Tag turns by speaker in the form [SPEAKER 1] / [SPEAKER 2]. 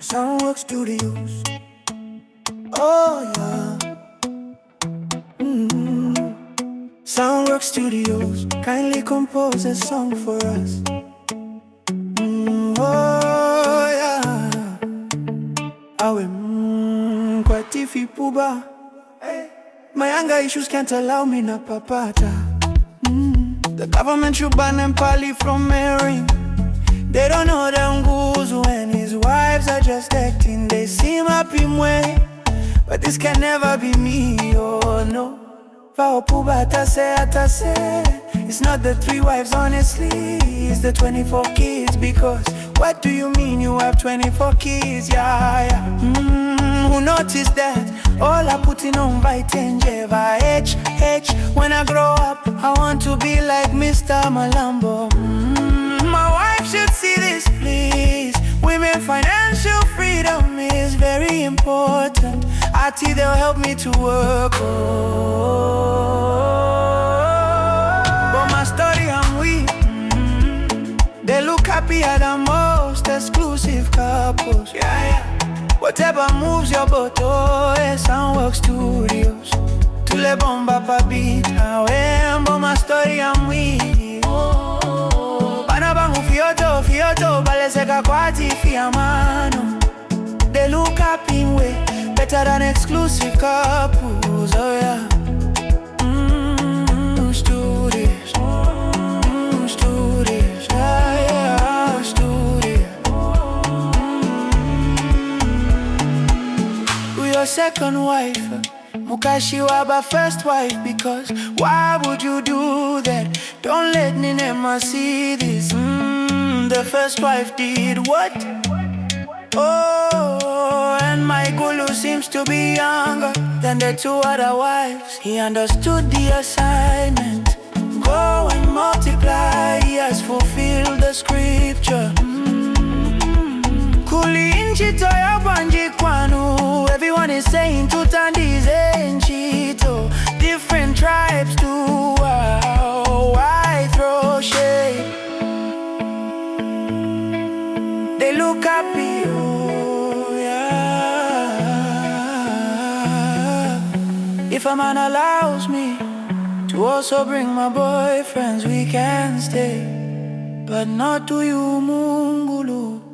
[SPEAKER 1] Soundworks Studios. Oh yeah. Soundworks Studios kindly compose a song for us. Oh yeah. Awe kwa tifi puba. My anger issues can't allow me na papata. The government should ban Mpali from marrying. They don't know the Nguzu and his wives are just acting. They seem happy mwe, but this can never be me, oh no. Vaopuba atase. It's not the 3 wives honestly, it's the 24 kids. Because what do you mean you have 24 kids? Yeah. Who noticed that? All I put in on Vitenjeva H. When I grow up, I want to be like Mr. Malambo. My wife should see this, please. Women financial freedom is very important. Ati, they'll help me to work. But my story, I'm weak. They look happy at the most exclusive couples. Yeah. Whatever moves your boat, oh, Soundworks Studios. Tule bomba pa beat, but my story, I'm weak. Banabangu fioto, baleseka kwati fiamano. They look happy way, better than exclusive couples, oh yeah. Studios, yeah, studios. We your second wife, Mukashi waba first wife. Because why would you do that? Don't let Ninema see this. The first wife did what? Oh, and my Gulu seems to be younger than the 2 other wives. He understood the assignment. Go and multiply, he has fulfilled the scripture. Kuli inchi toya banji kwanu. Everyone is saying tutandize nchito. Different tribes too. Why throw shade? They look happy, oh yeah. If a man allows me to also bring my boyfriends, we can stay. But not to you, Mungulu.